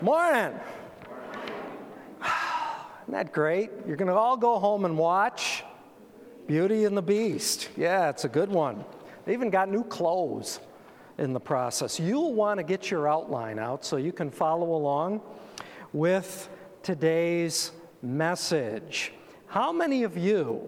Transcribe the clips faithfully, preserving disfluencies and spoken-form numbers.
Morning. Isn't that great? You're going to all go home and watch Beauty and the Beast. Yeah, it's a good one. They even got new clothes in the process. You'll want to get your outline out so you can follow along with today's message. How many of you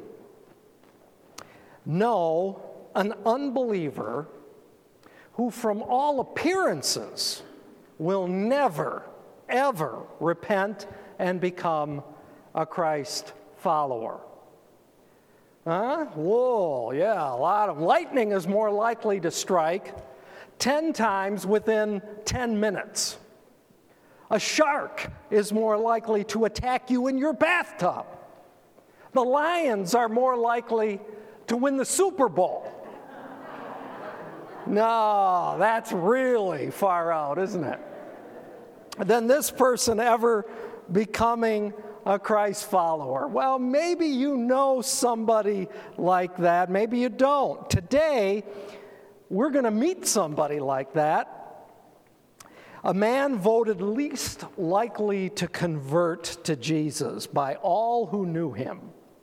know an unbeliever who, from all appearances, will never, ever repent and become a Christ follower? Huh? Whoa, yeah, a lot of lightning is more likely to strike ten times within ten minutes. A shark is more likely to attack you in your bathtub. The Lions are more likely to win the Super Bowl. No, that's really far out, isn't it? Than this person ever becoming a Christ follower. Well, maybe you know somebody like that. Maybe you don't. Today, we're going to meet somebody like that. A man voted least likely to convert to Jesus by all who knew him.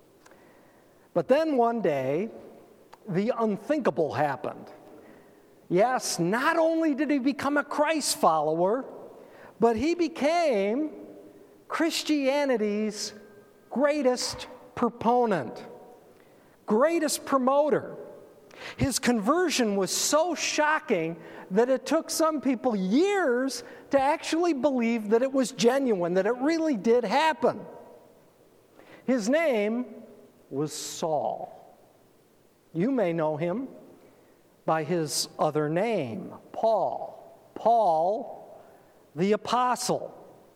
But then one day, the unthinkable happened. Yes, not only did he become a Christ follower, but he became Christianity's greatest proponent, greatest promoter. His conversion was so shocking that it took some people years to actually believe that it was genuine, that it really did happen. His name was Saul. You may know him by his other name, Paul. Paul, the apostle.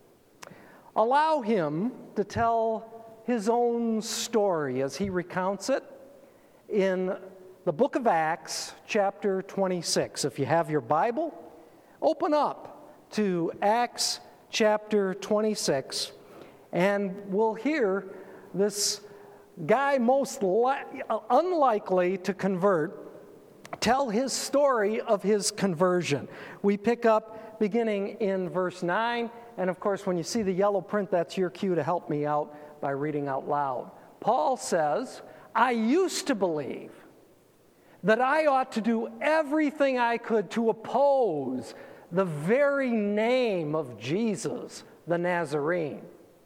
Allow him to tell his own story as he recounts it in the book of Acts, chapter twenty-six. If you have your Bible, open up to Acts chapter twenty-six, and we'll hear this guy most li- unlikely to convert tell his story of his conversion. We pick up beginning in verse nine, and of course, when you see the yellow print, that's your cue to help me out by reading out loud. Paul says, I used to believe that I ought to do everything I could to oppose the very name of Jesus, the Nazarene.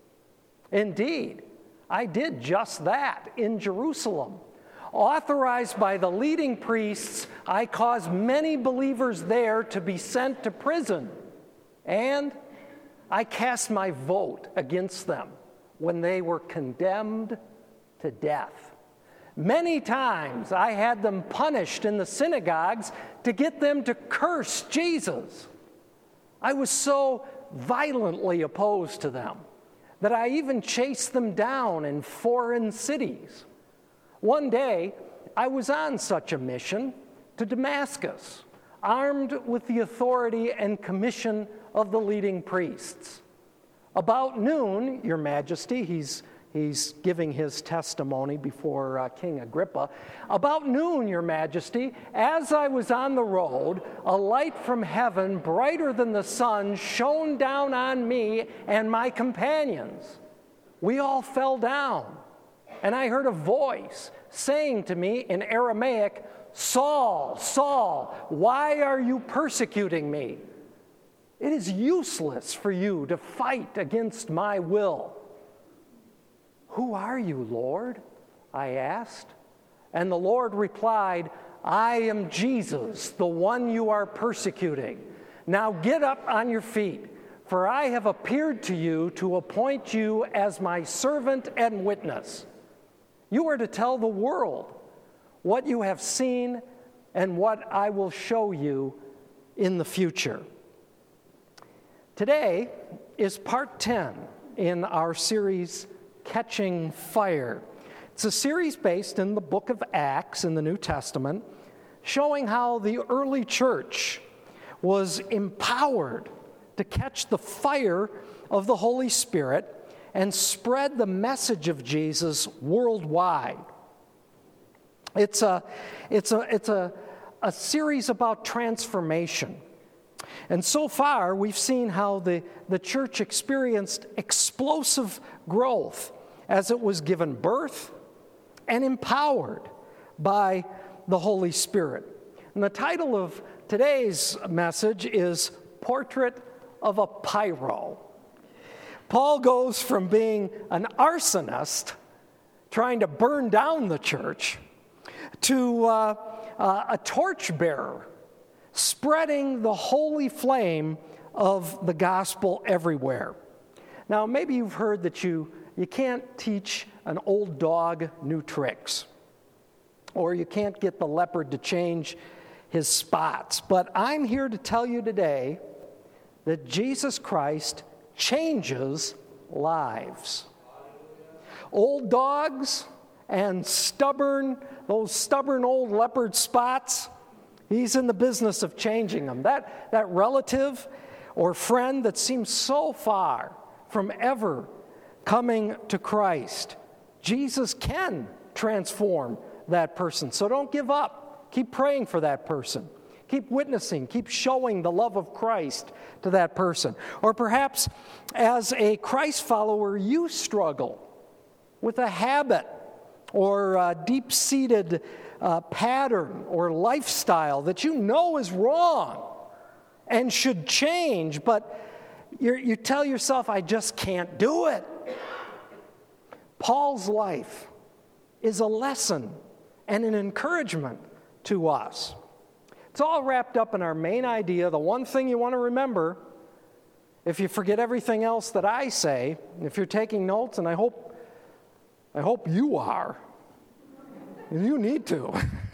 Indeed, I did just that in Jerusalem. Authorized by the leading priests, I caused many believers there to be sent to prison, and I cast my vote against them when they were condemned to death. Many times I had them punished in the synagogues to get them to curse Jesus. I was so violently opposed to them that I even chased them down in foreign cities. One day, I was on such a mission to Damascus, armed with the authority and commission of the leading priests. About noon, Your Majesty, he's, he's giving his testimony before uh, King Agrippa. About noon, Your Majesty, as I was on the road, a light from heaven, brighter than the sun, shone down on me and my companions. We all fell down. And I heard a voice saying to me in Aramaic, Saul, Saul, why are you persecuting me? It is useless for you to fight against my will. Who are you, Lord? I asked. And the Lord replied, I am Jesus, the one you are persecuting. Now get up on your feet, for I have appeared to you to appoint you as my servant and witness. You are to tell the world what you have seen and what I will show you in the future. Today is part ten in our series, Catching Fire. It's a series based in the book of Acts in the New Testament, showing how the early church was empowered to catch the fire of the Holy Spirit and spread the message of Jesus worldwide. It's a, it's a, it's a, a series about transformation. And so far, we've seen how the, the church experienced explosive growth as it was given birth and empowered by the Holy Spirit. And the title of today's message is Portrait of a Pyro. Paul goes from being an arsonist, trying to burn down the church, to uh, uh, a torchbearer, spreading the holy flame of the gospel everywhere. Now, maybe you've heard that you, you can't teach an old dog new tricks, or you can't get the leopard to change his spots. But I'm here to tell you today that Jesus Christ changes lives. Old dogs and stubborn, those stubborn old leopard spots, he's in the business of changing them. That, that relative or friend that seems so far from ever coming to Christ, Jesus can transform that person. So don't give up. Keep praying for that person. Keep witnessing. Keep showing the love of Christ to that person. Or perhaps as a Christ follower, you struggle with a habit or a deep-seated uh, pattern or lifestyle that you know is wrong and should change, but you're, you tell yourself, I just can't do it. Paul's life is a lesson and an encouragement to us. It's all wrapped up in our main idea. The one thing you want to remember, if you forget everything else that I say, if you're taking notes, and I hope I hope you are. You need to.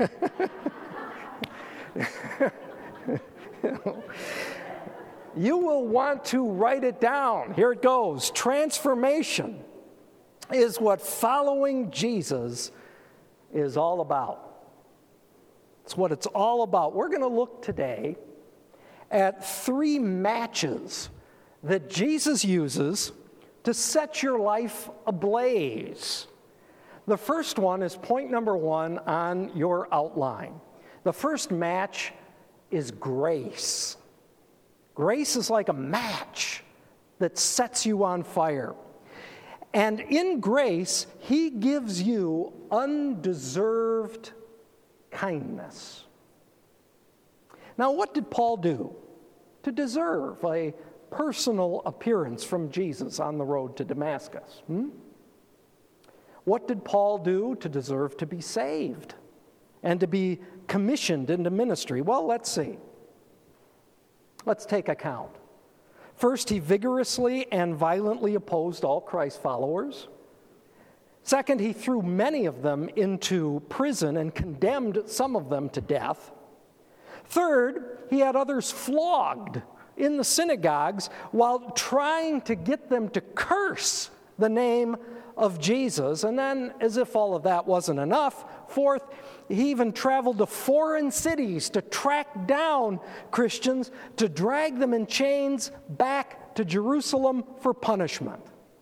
You will want to write it down. Here it goes. Transformation is what following Jesus is all about. It's what it's all about. We're going to look today at three matches that Jesus uses to set your life ablaze. The first one is point number one on your outline. The first match is grace. Grace is like a match that sets you on fire. And in grace, he gives you undeserved kindness. Now, what did Paul do to deserve a personal appearance from Jesus on the road to Damascus? Hmm? What did Paul do to deserve to be saved and to be commissioned into ministry? Well, let's see. Let's take account. First, he vigorously and violently opposed all Christ followers. Second, he threw many of them into prison and condemned some of them to death. Third, he had others flogged in the synagogues while trying to get them to curse the name of Jesus. And then, as if all of that wasn't enough, fourth, he even traveled to foreign cities to track down Christians, to drag them in chains back to Jerusalem for punishment.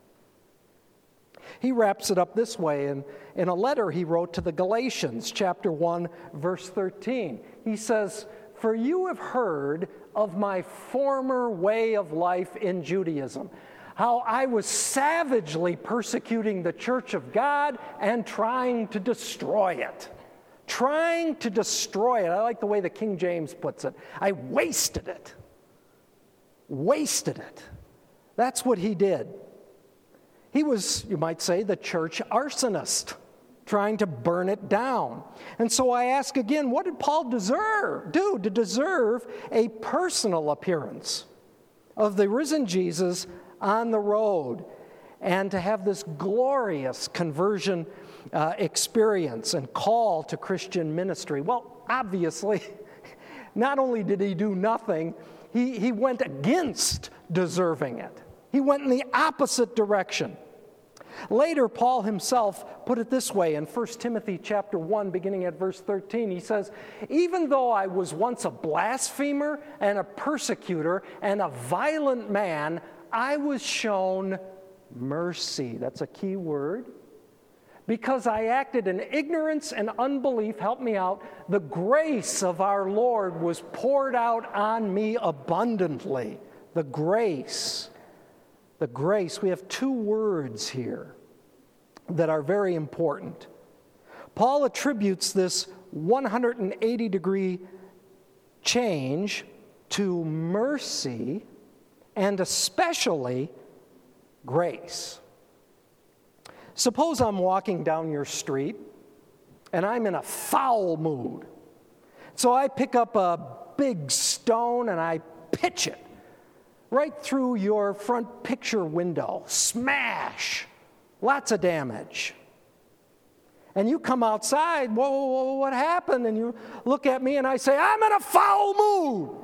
He wraps it up this way in, in a letter he wrote to the Galatians, chapter one, verse thirteen. He says, "For you have heard of my former way of life in Judaism, how I was savagely persecuting the church of God and trying to destroy it. Trying to destroy it." I like the way the King James puts it. I wasted it. Wasted it. That's what he did. He was, you might say, the church arsonist, trying to burn it down. And so I ask again, what did Paul deserve, do to deserve a personal appearance of the risen Jesus on the road and to have this glorious conversion uh, experience and call to Christian ministry? Well, obviously, not only did he do nothing, he, he went against deserving it. He went in the opposite direction. Later, Paul himself put it this way in First Timothy chapter one, beginning at verse thirteen. He says, "Even though I was once a blasphemer and a persecutor and a violent man, I was shown mercy." That's a key word. because I acted in ignorance and unbelief, help me out, the grace of our Lord was poured out on me abundantly. The grace. The grace. We have two words here that are very important. Paul attributes this one hundred eighty degree change to mercy and especially grace. Suppose I'm walking down your street and I'm in a foul mood. So I pick up a big stone and I pitch it right through your front picture window. Smash! Lots of damage. And you come outside, whoa, whoa, whoa, what happened? And you look at me and I say, I'm in a foul mood.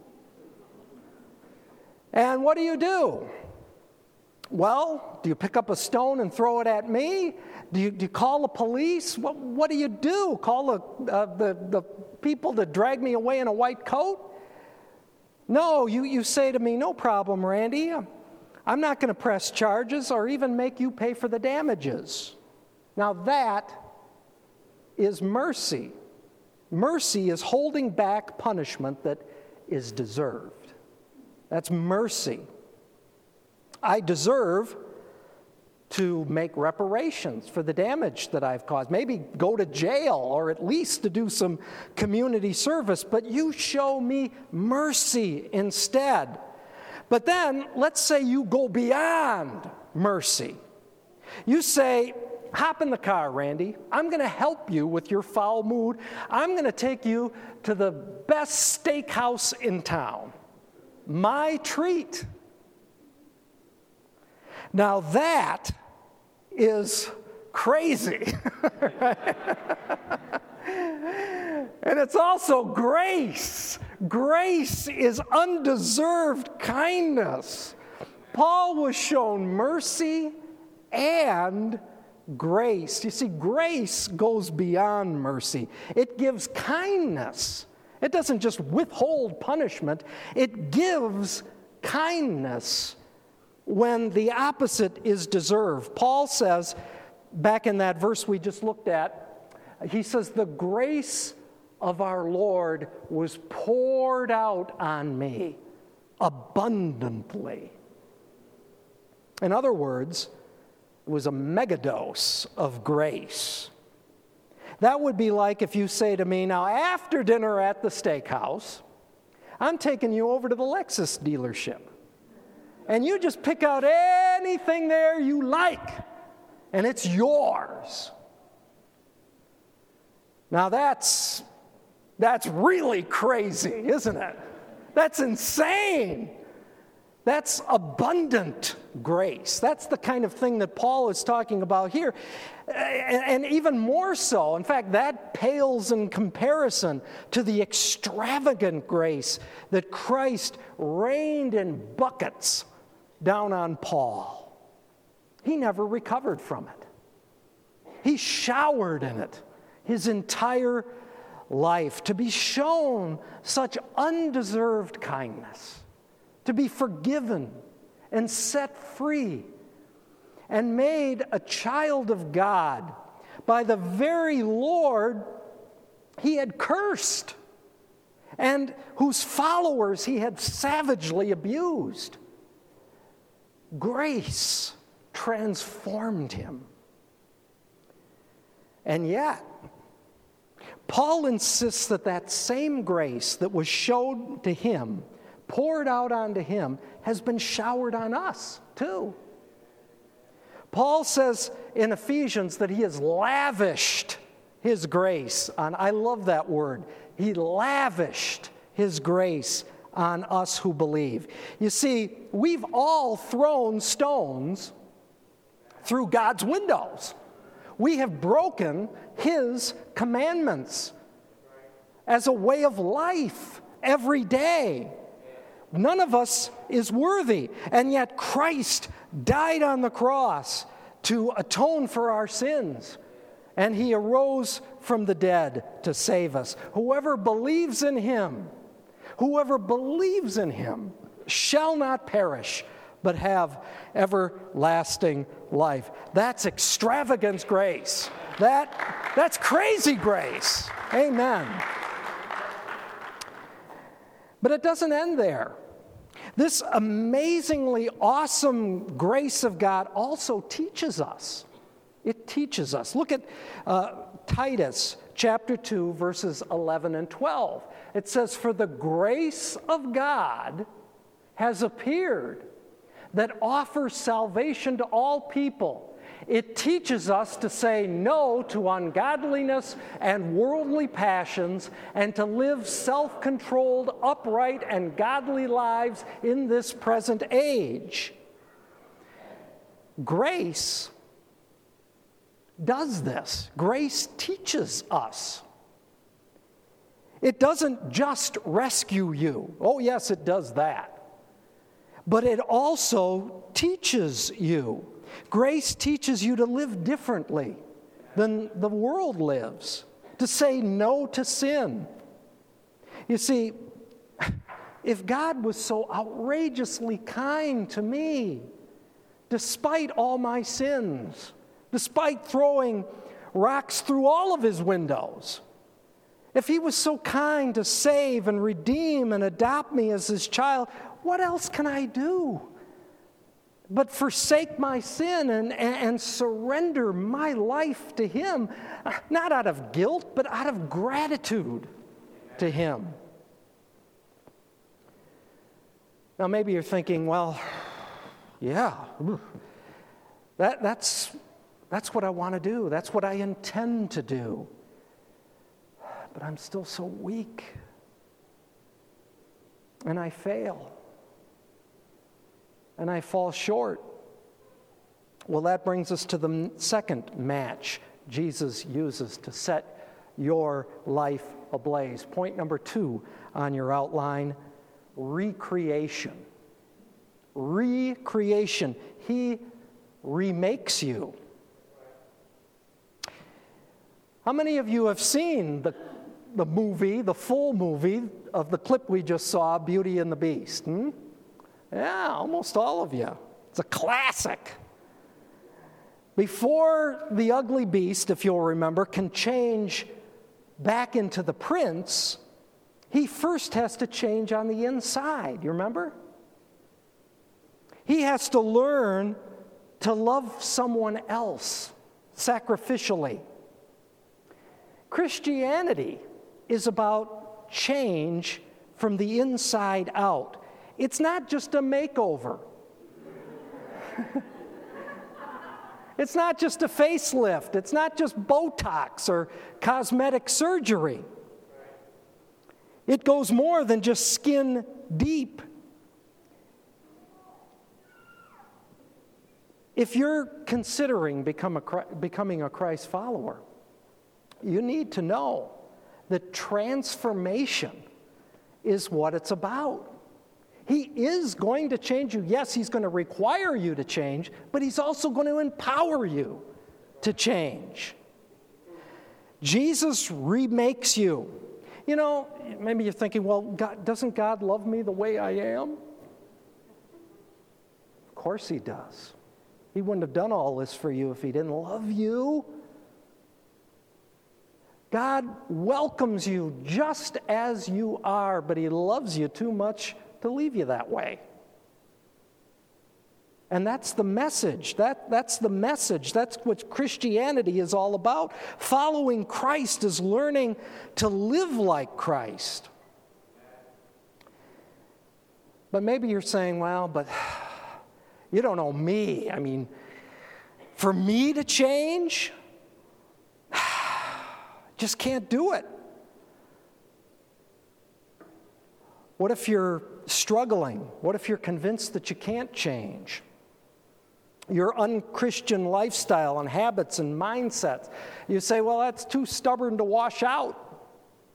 And what do you do? Well, do you pick up a stone and throw it at me? Do you, do you call the police? What, what do you do? Call the, uh, the, the people to drag me away in a white coat? No, you, you say to me, no problem, Randy. I'm not going to press charges or even make you pay for the damages. Now that is mercy. Mercy is holding back punishment that is deserved. That's mercy. I deserve to make reparations for the damage that I've caused. Maybe go to jail or at least to do some community service, but you show me mercy instead. But then, let's say you go beyond mercy. You say, hop in the car, Randy. I'm going to help you with your foul mood. I'm going to take you to the best steakhouse in town. My treat. Now that is crazy. And it's also grace. Grace is undeserved kindness. Paul was shown mercy and grace. You see, grace goes beyond mercy. It gives kindness. It doesn't just withhold punishment. It gives kindness when the opposite is deserved. Paul says, back in that verse we just looked at, he says, the grace of our Lord was poured out on me abundantly. In other words, it was a megadose of grace. That would be like if you say to me, now after dinner at the steakhouse, I'm taking you over to the Lexus dealership. And you just pick out anything there you like, and it's yours. Now that's, that's really crazy, isn't it? That's insane. That's abundant grace. That's the kind of thing that Paul is talking about here. And even more so, in fact, that pales in comparison to the extravagant grace that Christ rained in buckets down on Paul. He never recovered from it. He showered in it his entire life to be shown such undeserved kindness, to be forgiven and set free and made a child of God by the very Lord he had cursed and whose followers he had savagely abused. Grace transformed him. And yet, Paul insists that that same grace that was showed to him, poured out onto him, has been showered on us too. Paul says in Ephesians that he has lavished his grace on, I love that word, he lavished his grace on us who believe. You see, we've all thrown stones through God's windows. We have broken his commandments as a way of life every day. None of us is worthy, and yet Christ died on the cross to atone for our sins, and he arose from the dead to save us. Whoever believes in him, whoever believes in him shall not perish, but have everlasting life. That's extravagant grace. That, that's crazy grace. Amen. But it doesn't end there. This amazingly awesome grace of God also teaches us. It teaches us. Look at uh, Titus chapter two, verses eleven and twelve. It says, "For the grace of God has appeared that offers salvation to all people. It teaches us to say no to ungodliness and worldly passions and to live self-controlled, upright, and godly lives in this present age." Grace does this. Grace teaches us. It doesn't just rescue you. Oh, yes, it does that. But it also teaches you. Grace teaches you to live differently than the world lives, to say no to sin. You see, if God was so outrageously kind to me, despite all my sins, despite throwing rocks through all of his windows, if he was so kind to save and redeem and adopt me as his child, what else can I do but forsake my sin and, and, and surrender my life to him, not out of guilt, but out of gratitude to him? Now, maybe you're thinking, well, yeah, that, that's, that's what I want to do. That's what I intend to do. But I'm still so weak, and I fail, and I fall short. Well, that brings us to the second match Jesus uses to set your life ablaze. Point number two on your outline: recreation. Recreation. He remakes you. How many of you have seen the the movie, the full movie of the clip we just saw, Beauty and the Beast? Hmm? Yeah, almost all of you. It's a classic. Before the ugly beast, if you'll remember, can change back into the prince, he first has to change on the inside. You remember? He has to learn to love someone else sacrificially. Christianity is about change from the inside out. It's not just a makeover. It's not just a facelift. It's not just Botox or cosmetic surgery. It goes more than just skin deep. If you're considering become a, becoming a Christ follower, you need to know that transformation is what it's about. He is going to change you. Yes, he's going to require you to change, but he's also going to empower you to change. Jesus remakes you. You know, maybe you're thinking, well, God, doesn't God love me the way I am? Of course he does. He wouldn't have done all this for you if he didn't love you. God welcomes you just as you are, but he loves you too much to leave you that way. And that's the message. That, that's the message. That's what Christianity is all about. Following Christ is learning to live like Christ. But maybe you're saying, well, but you don't know me. I mean, for me to change, just can't do it. What if you're struggling? What if you're convinced that you can't change? Your unchristian lifestyle and habits and mindsets. You say, well, that's too stubborn to wash out.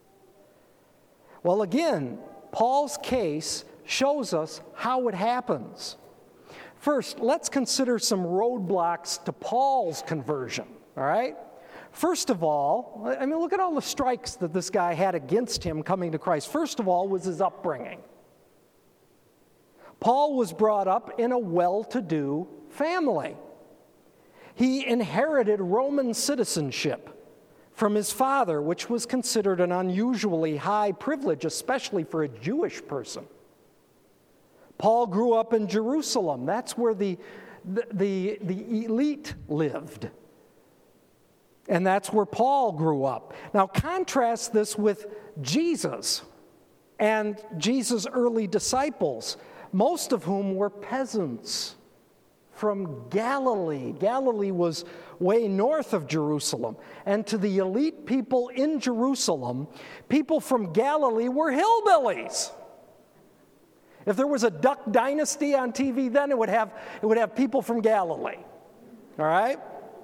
Well, again, Paul's case shows us how it happens. First, let's consider some roadblocks to Paul's conversion, all right? First of all, I mean, look at all the strikes that this guy had against him coming to Christ. First of all was his upbringing. Paul was brought up in a well-to-do family. He inherited Roman citizenship from his father, which was considered an unusually high privilege, especially for a Jewish person. Paul grew up in Jerusalem. That's where the, the, the, the elite lived. And that's where Paul grew up. Now contrast this with Jesus and Jesus' early disciples, most of whom were peasants from Galilee. Galilee was way north of Jerusalem. And to the elite people in Jerusalem, people from Galilee were hillbillies. If there was a Duck Dynasty on T V then, it would have, it would have people from Galilee. All right?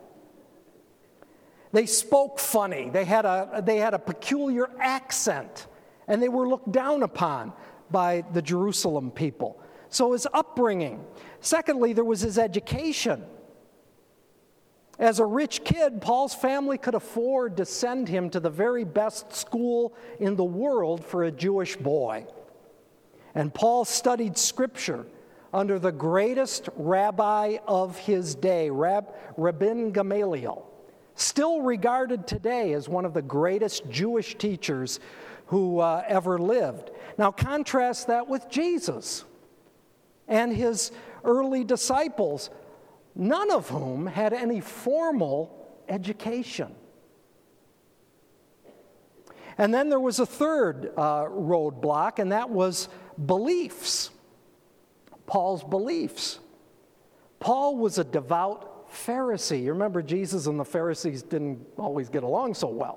They spoke funny. They had a, they had a peculiar accent, and they were looked down upon by the Jerusalem people. So his upbringing. Secondly, there was his education. As a rich kid, Paul's family could afford to send him to the very best school in the world for a Jewish boy. And Paul studied Scripture under the greatest rabbi of his day, Rab, Rabbi Gamaliel, still regarded today as one of the greatest Jewish teachers who uh, ever lived. Now contrast that with Jesus and his early disciples, none of whom had any formal education. And then there was a third uh, roadblock, and that was beliefs. Paul's beliefs. Paul was a devout Pharisee. You remember Jesus and the Pharisees didn't always get along so well.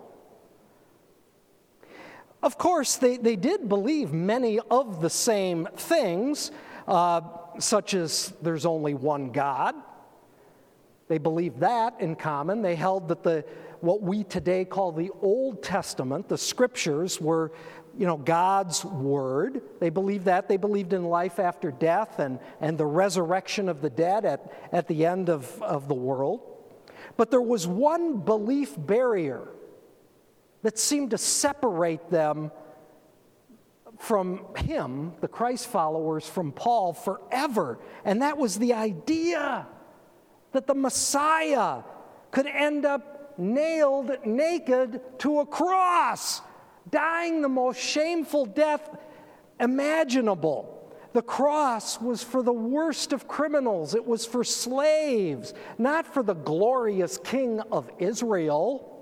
Of course, they, they did believe many of the same things, uh, such as there's only one God. They believed that in common. They held that the what we today call the Old Testament, the Scriptures, were, you know, God's Word. They believed that. They believed in life after death and, and the resurrection of the dead at, at the end of, of the world. But there was one belief barrier that seemed to separate them from him, the Christ followers, from Paul forever. And that was the idea that the Messiah could end up nailed naked to a cross, dying the most shameful death imaginable. The cross was for the worst of criminals. It was for slaves, not for the glorious King of Israel,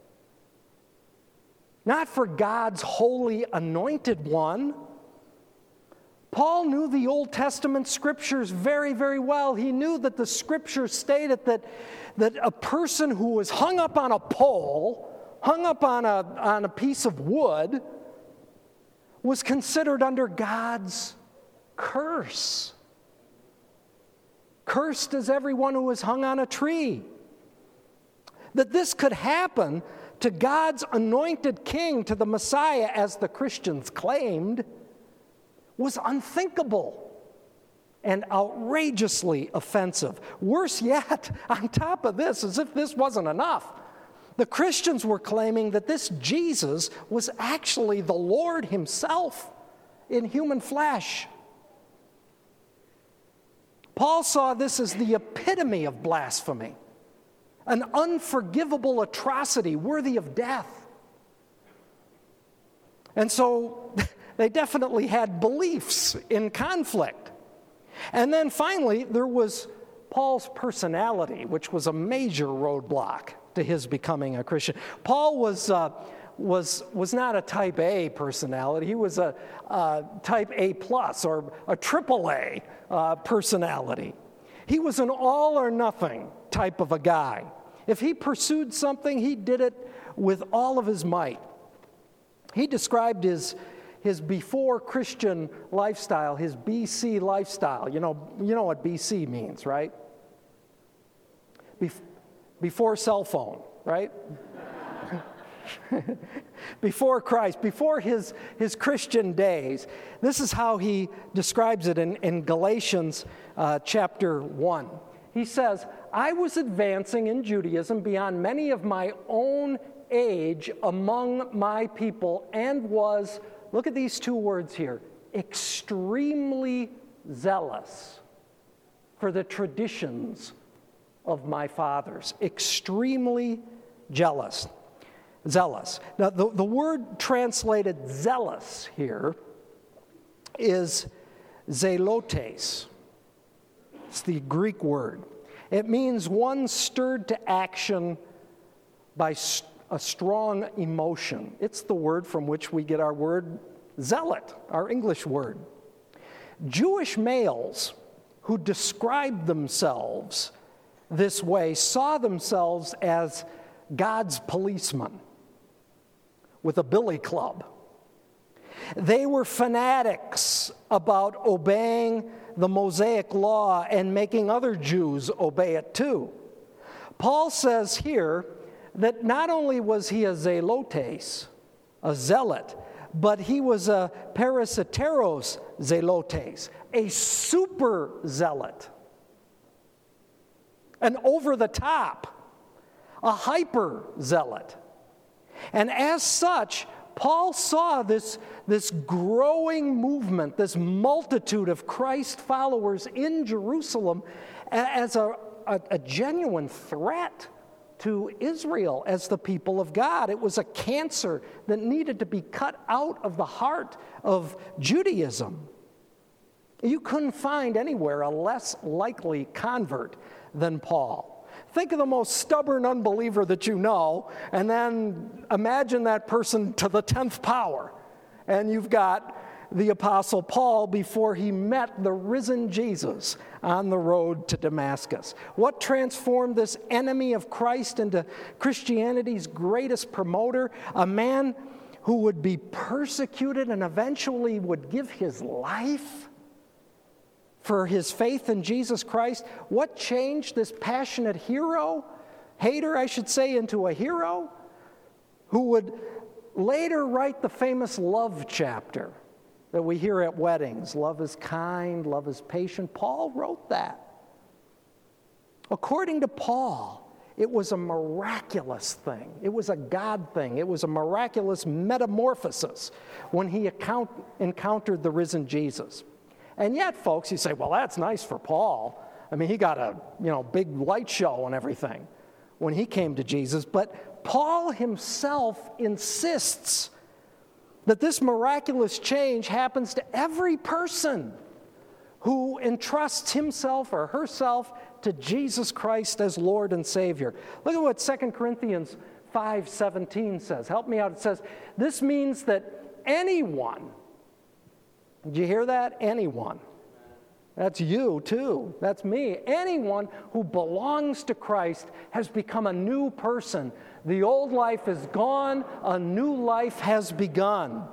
not for God's holy anointed one. Paul knew the Old Testament Scriptures very, very well. He knew that the Scriptures stated that, that a person who was hung up on a pole, hung up on a, on a piece of wood, was considered under God's curse. Cursed is everyone who is hung on a tree. That this could happen to God's anointed king, to the Messiah, as the Christians claimed, was unthinkable and outrageously offensive. Worse yet, on top of this, as if this wasn't enough, the Christians were claiming that this Jesus was actually the Lord himself in human flesh. Paul saw this as the epitome of blasphemy, an unforgivable atrocity worthy of death. And so they definitely had beliefs in conflict. And then finally, there was Paul's personality, which was a major roadblock to his becoming a Christian. Paul was uh, was was not a type A personality. He was a, a type A plus or a triple A uh, personality. He was an all or nothing type of a guy. If he pursued something, he did it with all of his might. He described his his before Christian lifestyle, his B C lifestyle. You know, you know what B C means, right? Bef- before cell phone, right? Before Christ, before his, his Christian days. This is how he describes it in, in Galatians uh, chapter one. He says, I was advancing in Judaism beyond many of my own age among my people and was, look at these two words here, extremely zealous for the traditions of my fathers. Extremely jealous. Zealous. Now, the, the word translated zealous here is zelotes. It's the Greek word. It means one stirred to action by a strong emotion. It's the word from which we get our word zealot, our English word. Jewish males who described themselves this way saw themselves as God's policemen with a billy club. They were fanatics about obeying the Mosaic law and making other Jews obey it too. Paul says here that not only was he a zelotes, a zealot, but he was a parasiteros zelotes, a super zealot, an over-the-top, a hyper zealot. And as such, Paul saw this, this growing movement, this multitude of Christ followers in Jerusalem as a, a, a genuine threat to Israel as the people of God. It was a cancer that needed to be cut out of the heart of Judaism. You couldn't find anywhere a less likely convert than Paul. Think of the most stubborn unbeliever that you know, and then imagine that person to the tenth power. And you've got the Apostle Paul before he met the risen Jesus on the road to Damascus. What transformed this enemy of Christ into Christianity's greatest promoter? A man who would be persecuted and eventually would give his life for his faith in Jesus Christ. What changed this passionate hero, hater I should say, into a hero who would later write the famous love chapter that we hear at weddings? Love is kind, love is patient. Paul wrote that. According to Paul, it was a miraculous thing. It was a God thing. It was a miraculous metamorphosis when he account- encountered the risen Jesus. And yet, folks, you say, well, that's nice for Paul. I mean, he got a, you know, big light show and everything when he came to Jesus. But Paul himself insists that this miraculous change happens to every person who entrusts himself or herself to Jesus Christ as Lord and Savior. Look at what Second Corinthians five seventeen says. Help me out. It says, this means that anyone, did you hear that? Anyone. That's you too. That's me. Anyone who belongs to Christ has become a new person. The old life is gone. A new life has begun.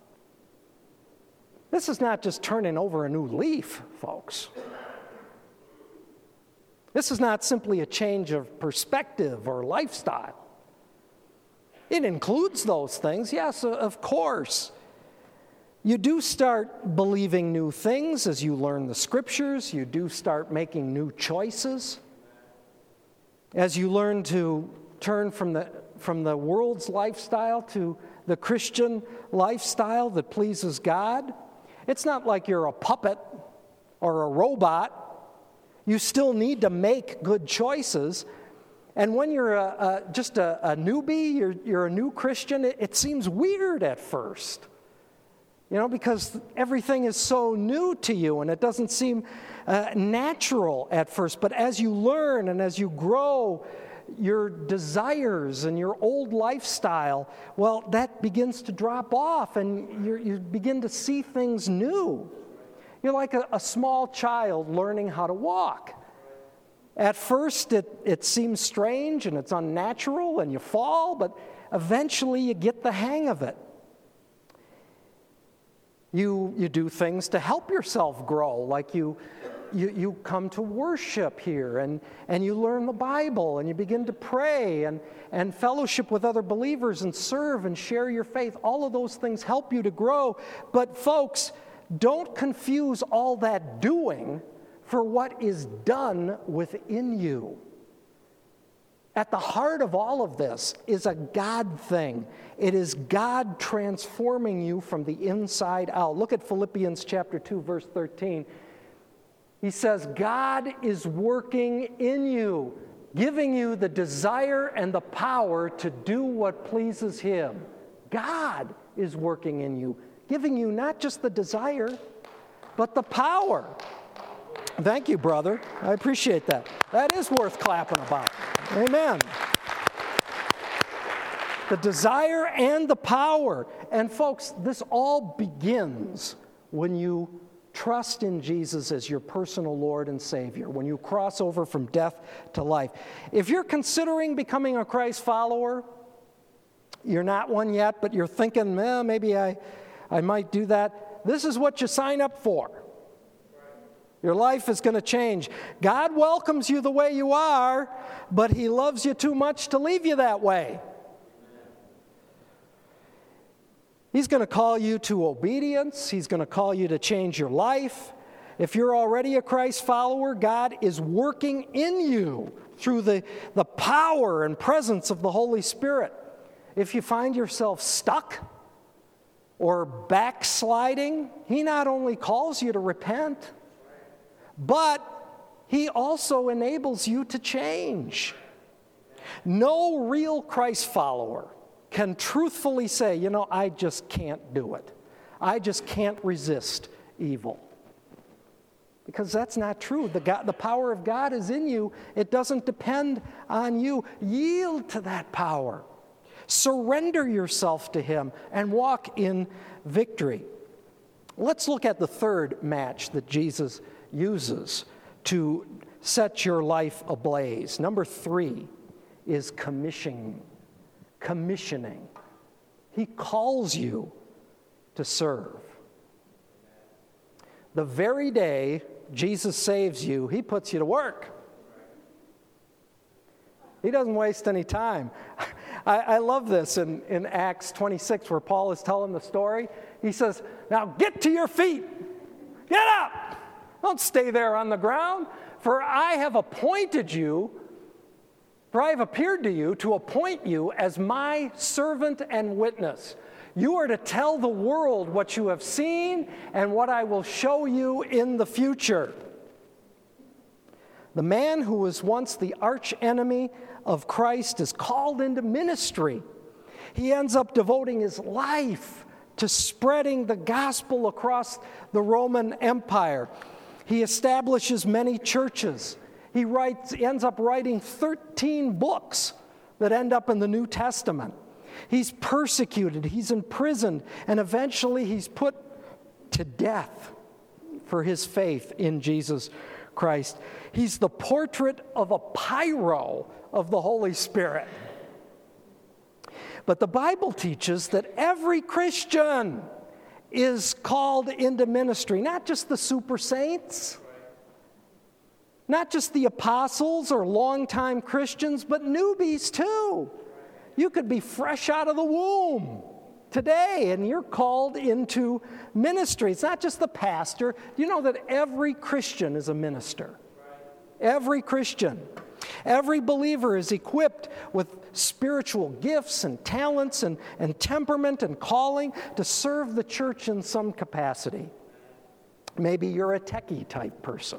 This is not just turning over a new leaf, folks. This is not simply a change of perspective or lifestyle. It includes those things, yes, of course. You do start believing new things as you learn the Scriptures. You do start making new choices. As you learn to turn from the, from the world's lifestyle to the Christian lifestyle that pleases God. It's not like you're a puppet or a robot. You still need to make good choices. And when you're a, a, just a, a newbie, you're, you're a new Christian, it, it seems weird at first. You know, because everything is so new to you and it doesn't seem uh, natural at first. But as you learn and as you grow, your desires and your old lifestyle, well, that begins to drop off and you're, you begin to see things new. You're like a, a small child learning how to walk. At first, it, it seems strange and it's unnatural and you fall, but eventually you get the hang of it. You, you do things to help yourself grow, like you, you, you come to worship here and, and you learn the Bible and you begin to pray and, and fellowship with other believers and serve and share your faith. All of those things help you to grow. But folks, don't confuse all that doing for what is done within you. At the heart of all of this is a God thing. It is God transforming you from the inside out. Look at Philippians chapter two, verse thirteen. He says, God is working in you, giving you the desire and the power to do what pleases Him. God is working in you, giving you not just the desire, but the power. Thank you, brother. I appreciate that. That is worth clapping about. Amen. The desire and the power. And folks, this all begins when you trust in Jesus as your personal Lord and Savior, when you cross over from death to life. If you're considering becoming a Christ follower, you're not one yet, but you're thinking, eh, maybe I, I might do that. This is what you sign up for. Your life is going to change. God welcomes you the way you are, but He loves you too much to leave you that way. He's going to call you to obedience. He's going to call you to change your life. If you're already a Christ follower, God is working in you through the, the power and presence of the Holy Spirit. If you find yourself stuck or backsliding, He not only calls you to repent, but He also enables you to change. No real Christ follower can truthfully say, you know, I just can't do it. I just can't resist evil. Because that's not true. The, God, the power of God is in you. It doesn't depend on you. Yield to that power. Surrender yourself to Him and walk in victory. Let's look at the third match that Jesus uses to set your life ablaze. Number three is commissioning. Commissioning. He calls you to serve. The very day Jesus saves you, He puts you to work. He doesn't waste any time. I, I love this in, in Acts twenty-six where Paul is telling the story. He says, now get to your feet. Get up. Don't stay there on the ground. For I have appointed you For I have appeared to you to appoint you as my servant and witness. You are to tell the world what you have seen and what I will show you in the future. The man who was once the arch enemy of Christ is called into ministry. He ends up devoting his life to spreading the gospel across the Roman Empire. He establishes many churches. He writes, ends up writing thirteen books that end up in the New Testament. He's persecuted, he's imprisoned, and eventually he's put to death for his faith in Jesus Christ. He's the portrait of a pyro of the Holy Spirit. But the Bible teaches that every Christian is called into ministry, not just the super saints, not just the apostles or longtime Christians, but newbies too. You could be fresh out of the womb today and you're called into ministry. It's not just the pastor. You know that every Christian is a minister. Every Christian. Every believer is equipped with spiritual gifts and talents and, and temperament and calling to serve the church in some capacity. Maybe you're a techie type person.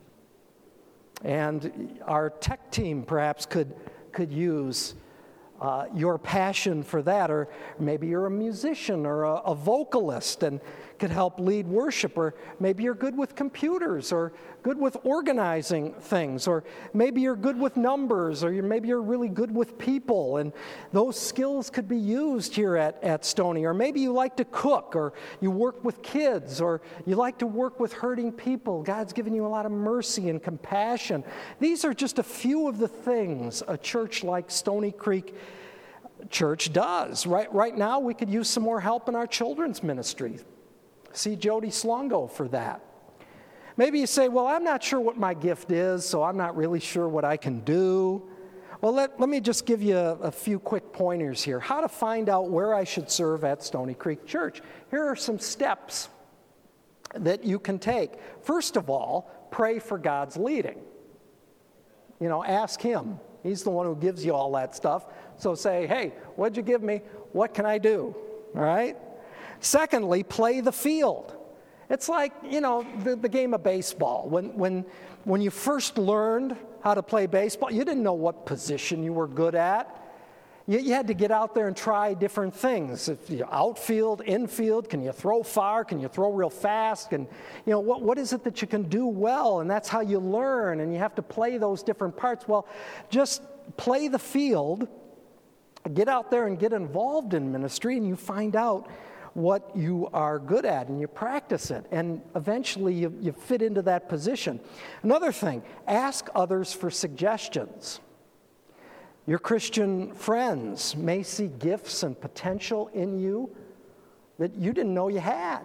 And our tech team perhaps could, could use uh, your passion for that. Or maybe you're a musician or a, a vocalist and could help lead worship. Or maybe you're good with computers or good with organizing things. Or maybe you're good with numbers. Or you're, maybe you're really good with people. And those skills could be used here at, at Stony. Or maybe you like to cook, or you work with kids, or you like to work with hurting people. God's given you a lot of mercy and compassion. These are just a few of the things a church like Stony Creek Church does. Right, right now, we could use some more help in our children's ministry. See Jody Slongo for that. Maybe you say, well, I'm not sure what my gift is, so I'm not really sure what I can do. Well, let, let me just give you a, a few quick pointers here. How to find out where I should serve at Stony Creek Church. Here are some steps that you can take. First of all, pray for God's leading. You know, ask Him. He's the one who gives you all that stuff. So say, hey, what'd you give me? What can I do? All right? Secondly, play the field. It's like, you know, the, the game of baseball. When, when, when you first learned how to play baseball, you didn't know what position you were good at. You, you had to get out there and try different things. If you outfield, infield, can you throw far? Can you throw real fast? And, you know, what, what is it that you can do well? And that's how you learn, and you have to play those different parts. Well, just play the field, get out there and get involved in ministry, and you find out what you are good at, and you practice it, and eventually you, you fit into that position. Another thing, ask others for suggestions. Your Christian friends may see gifts and potential in you that you didn't know you had.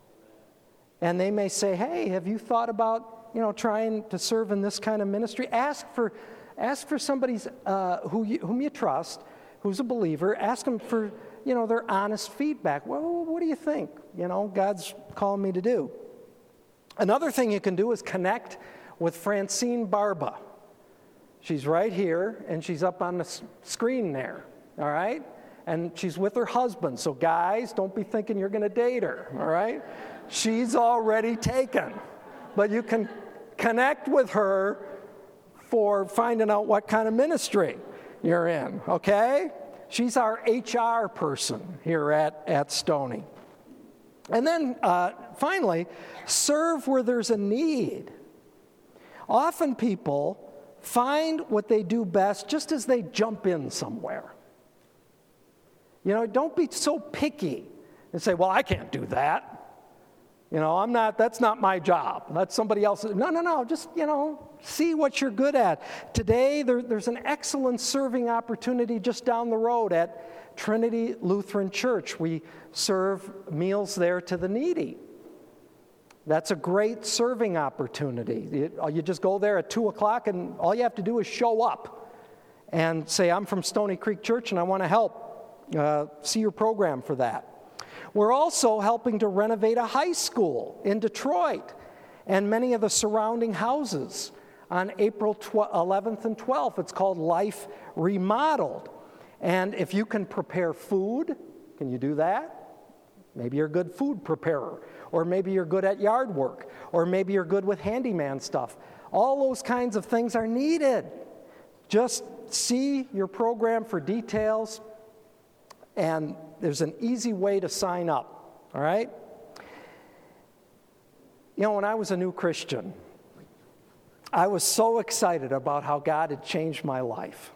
And they may say, hey, have you thought about, you know, trying to serve in this kind of ministry? Ask for, ask for somebody's, uh, who you, whom you trust, who's a believer. Ask them for, you know, their honest feedback. Well, what do you think? You know, God's calling me to do. Another thing you can do is connect with Francine Barba. She's right here, and she's up on the screen there, all right? And she's with her husband. So guys, don't be thinking you're going to date her, all right? She's already taken. But you can connect with her for finding out what kind of ministry you're in, okay? She's our H R person here at, at Stony. And then uh, finally, serve where there's a need. Often people find what they do best just as they jump in somewhere. You know, don't be so picky and say, well, I can't do that. You know, I'm not, that's not my job. That's somebody else's. No, no, no. Just, you know, see what you're good at. Today, there, there's an excellent serving opportunity just down the road at Trinity Lutheran Church. We serve meals there to the needy. That's a great serving opportunity. You, you just go there at two o'clock, and all you have to do is show up and say, I'm from Stony Creek Church, and I want to help. Uh, see your program for that. We're also helping to renovate a high school in Detroit and many of the surrounding houses on April eleventh and twelfth. It's called Life Remodeled. And if you can prepare food, can you do that? Maybe you're a good food preparer, or maybe you're good at yard work, or maybe you're good with handyman stuff. All those kinds of things are needed. Just see your program for details, and there's an easy way to sign up, all right? You know, when I was a new Christian, I was so excited about how God had changed my life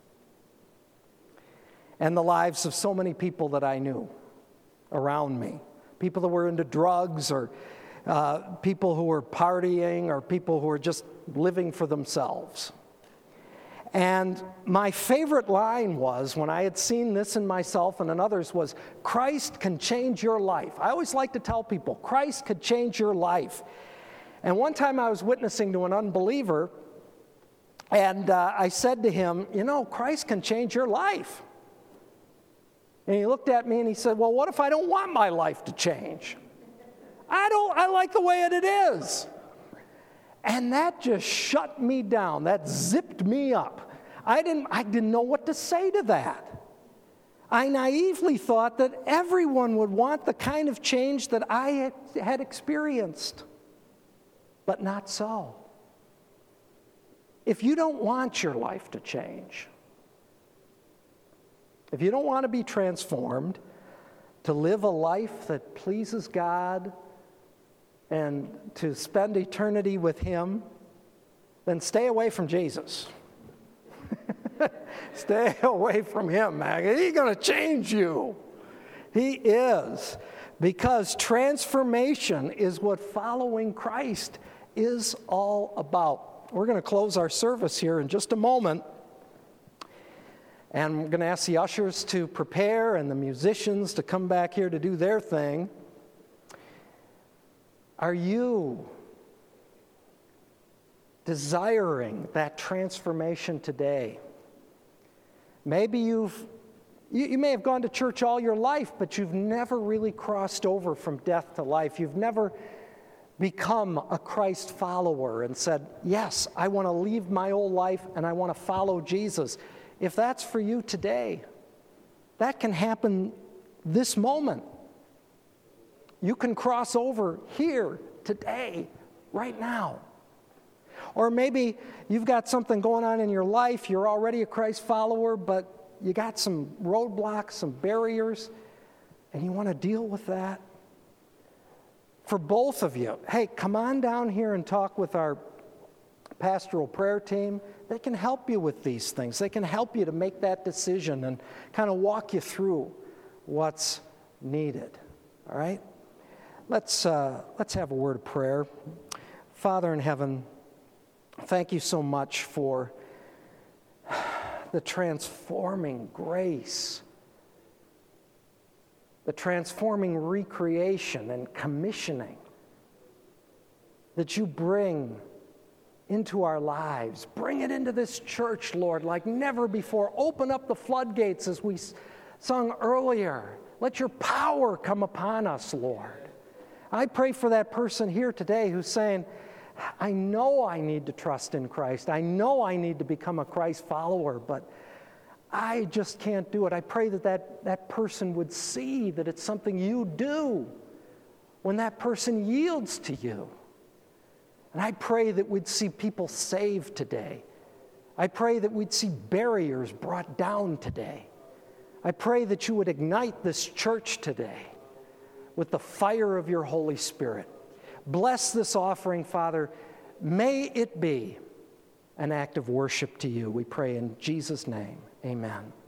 and the lives of so many people that I knew around me. People that were into drugs, or uh, people who were partying, or people who were just living for themselves. And my favorite line was, when I had seen this in myself and in others, was, Christ can change your life. I always like to tell people, Christ could change your life. And one time I was witnessing to an unbeliever, and uh, I said to him, you know, Christ can change your life. And he looked at me and he said, well, what if I don't want my life to change? I don't, I like the way it is. And that just shut me down. That zipped me up. I didn't, I didn't know what to say to that. I naively thought that everyone would want the kind of change that I had, had experienced. But not so. If you don't want your life to change, if you don't want to be transformed, to live a life that pleases God and to spend eternity with Him, then stay away from Jesus. Stay away from Him, man. He's going to change you. He is. Because transformation is what following Christ is all about. We're going to close our service here in just a moment. And we're going to ask the ushers to prepare and the musicians to come back here to do their thing. Are you desiring that transformation today? Maybe you've, you, you may have gone to church all your life, but you've never really crossed over from death to life. You've never become a Christ follower and said, yes, I want to leave my old life and I want to follow Jesus. If that's for you today, that can happen this moment. You can cross over here today, right now. Or maybe you've got something going on in your life. You're already a Christ follower, but you got some roadblocks, some barriers, and you want to deal with that. For both of you, hey, come on down here and talk with our pastoral prayer team. They can help you with these things. They can help you to make that decision and kind of walk you through what's needed. All right? Let's, uh, let's have a word of prayer. Father in heaven, thank you so much for the transforming grace, the transforming recreation and commissioning that you bring into our lives. Bring it into this church, Lord, like never before. Open up the floodgates as we sung earlier. Let your power come upon us, Lord. I pray for that person here today who's saying, I know I need to trust in Christ. I know I need to become a Christ follower, but I just can't do it. I pray that that, that person would see that it's something you do when that person yields to you. And I pray that we'd see people saved today. I pray that we'd see barriers brought down today. I pray that you would ignite this church today with the fire of your Holy Spirit. Bless this offering, Father. May it be an act of worship to you. We pray in Jesus' name. Amen.